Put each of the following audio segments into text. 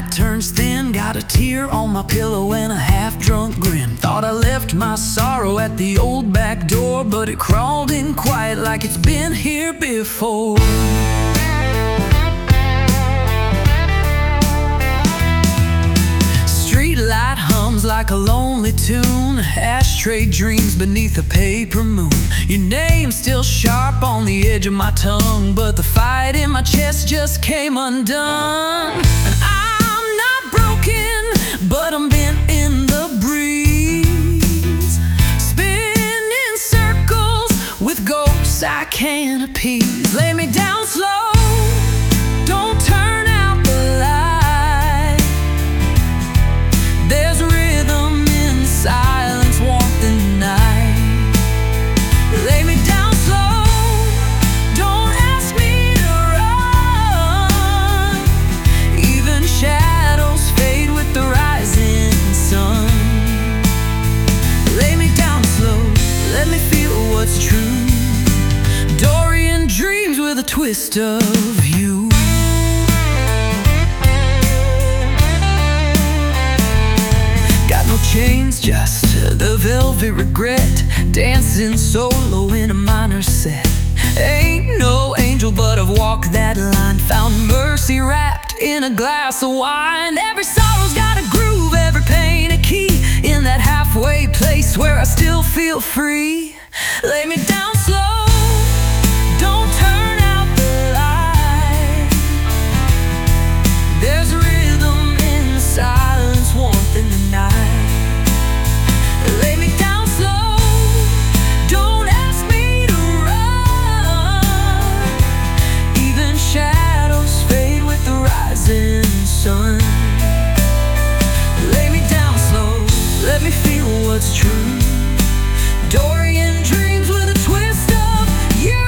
night turns thin, got a tear on my pillow and a half-drunk grin. Thought I left my sorrow at the old back door, but it crawled in quiet like it's been here before. Streetlight hums like a lonely tune, ashtray dreams beneath a paper moon. Your name's still sharp on the edge of my tongue, but the fight in my chest just came undone. And I'm not broken, but I'm bent in the breeze, spinning circles with ghosts I can't appease. Lay me down slow, don't turn out the light. There's rhythm in silence, warmth in the night. Lay me down slow, don't ask me to run. Even shadows fade with the rising sun. Lay me down slow, let me feel what's true. Dorian dreams with a twist of you. Got no chains, just the velvet regret, dancing solo in a minor set. Ain't no angel, but I've walked that line, found mercy wrapped in a glass of wine. Every sorrow's got a groove, every pain a key, in that halfway place where I still feel free. Lay me down slow, don't turn out the light. There's rhythm in the silence, warmth in the night. Lay me down slow, don't ask me to run. Even shadows fade with the rising sun. Lay me down slow, let me feel what's true. Dorian dreams with a twist of you.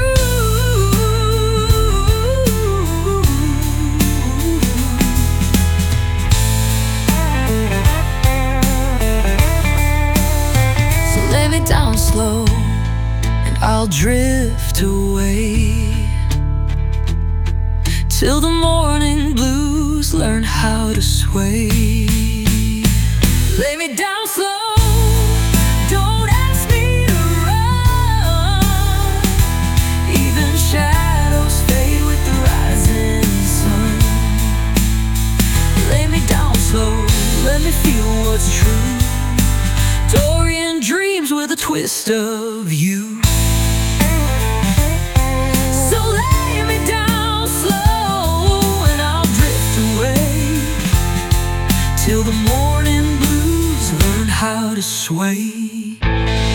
So lay me down slow, and I'll drift away till the morning blues learn how to sway. Lay me down slow, don't ask me to run. Even shadows fade with the rising sun. Lay me down slow, let me feel what's true. Dorian dreams with a twist of you. So lay me down slow, and I'll drift away till the morning blues learn how to sway.